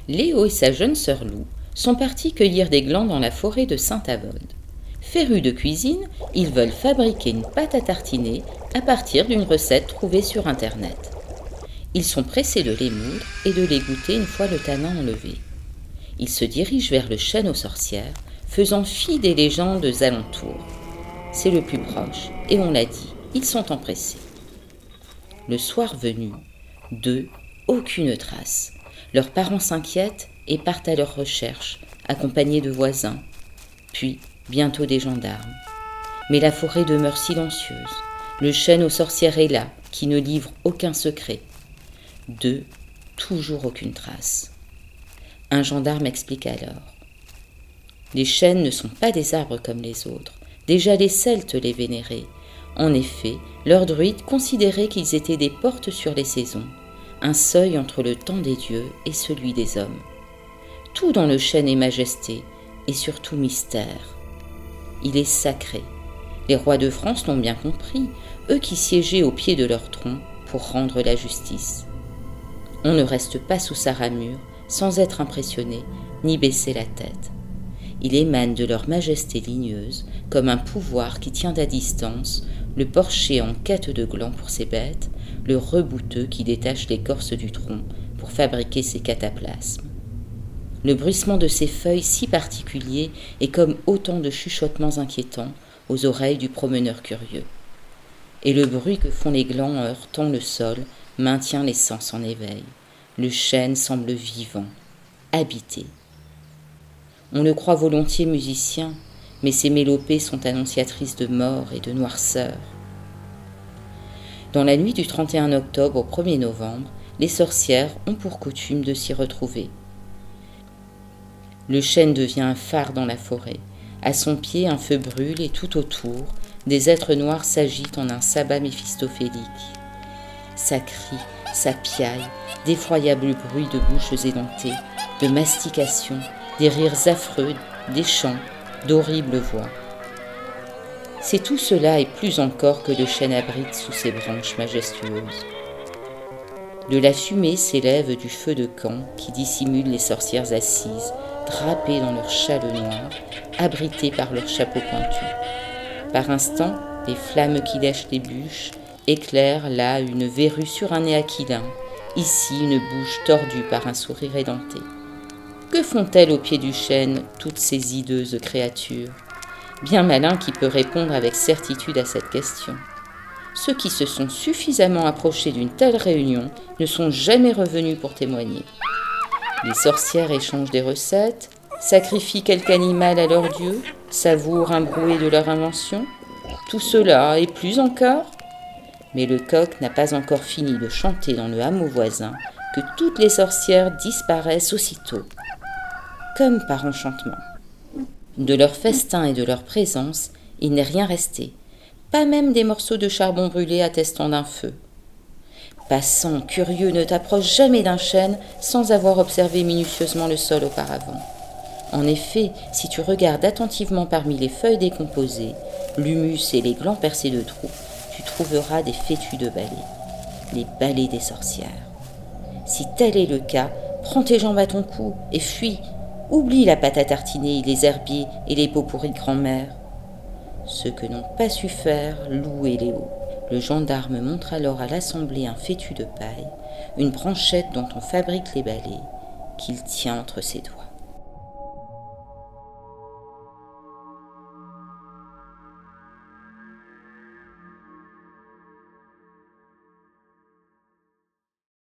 Léo et sa jeune sœur Lou sont partis cueillir des glands dans la forêt de Saint-Avold. Férus de cuisine, ils veulent fabriquer une pâte à tartiner à partir d'une recette trouvée sur Internet. Ils sont pressés de les moudre et de les goûter une fois le tanin enlevé. Ils se dirigent vers le chêne aux sorcières, faisant fi des légendes alentours. C'est le plus proche, et on l'a dit, ils sont empressés. Le soir venu, d'eux, aucune trace. Leurs parents s'inquiètent et partent à leur recherche, accompagnés de voisins, puis bientôt des gendarmes. Mais la forêt demeure silencieuse. Le chêne aux sorcières est là, qui ne livre aucun secret. D'eux, toujours aucune trace. Un gendarme explique alors. Les chênes ne sont pas des arbres comme les autres. Déjà les Celtes les vénéraient. En effet, leurs druides considéraient qu'ils étaient des portes sur les saisons, un seuil entre le temps des dieux et celui des hommes. Tout dans le chêne est majesté et surtout mystère. Il est sacré. Les rois de France l'ont bien compris, eux qui siégeaient au pied de leur tronc pour rendre la justice. On ne reste pas sous sa ramure sans être impressionné ni baisser la tête. Il émane de leur majesté ligneuse comme un pouvoir qui tient à distance le porcher en quête de glands pour ses bêtes, le rebouteux qui détache l'écorce du tronc pour fabriquer ses cataplasmes. Le bruissement de ses feuilles si particulier est comme autant de chuchotements inquiétants aux oreilles du promeneur curieux. Et le bruit que font les glands en heurtant le sol maintient les sens en éveil. Le chêne semble vivant, habité. On le croit volontiers musicien, mais ses mélopées sont annonciatrices de mort et de noirceur. Dans la nuit du 31 octobre au 1er novembre, les sorcières ont pour coutume de s'y retrouver. Le chêne devient un phare dans la forêt. À son pied, un feu brûle et tout autour, des êtres noirs s'agitent en un sabbat méphistophélique. Ça crie, ça piaille, d'effroyables bruits de bouches édentées, de mastication, des rires affreux, des chants, d'horribles voix. C'est tout cela et plus encore que le chêne abrite sous ses branches majestueuses. De la fumée s'élève du feu de camp qui dissimule les sorcières assises, drapées dans leurs châles noirs, abritées par leurs chapeaux pointus. Par instants, les flammes qui lèchent les bûches éclairent là une verrue sur un nez aquilin, ici une bouche tordue par un sourire édenté. Que font-elles au pied du chêne, toutes ces hideuses créatures ? Bien malin qui peut répondre avec certitude à cette question. Ceux qui se sont suffisamment approchés d'une telle réunion ne sont jamais revenus pour témoigner. Les sorcières échangent des recettes, sacrifient quelque animal à leur dieu, savourent un brouet de leur invention. Tout cela et plus encore. Mais le coq n'a pas encore fini de chanter dans le hameau voisin que toutes les sorcières disparaissent aussitôt, comme par enchantement. De leur festin et de leur présence, il n'est rien resté, pas même des morceaux de charbon brûlé attestant d'un feu. Passant, curieux, ne t'approche jamais d'un chêne sans avoir observé minutieusement le sol auparavant. En effet, si tu regardes attentivement parmi les feuilles décomposées, l'humus et les glands percés de trous, tu trouveras des fétus de balais, les balais des sorcières. Si tel est le cas, prends tes jambes à ton cou et fuis. Oublie la pâte à tartiner, les herbiers et les pots pourris de grand-mère. Ce que n'ont pas su faire Lou et Léo. Le gendarme montre alors à l'assemblée un fétu de paille, une branchette dont on fabrique les balais, qu'il tient entre ses doigts.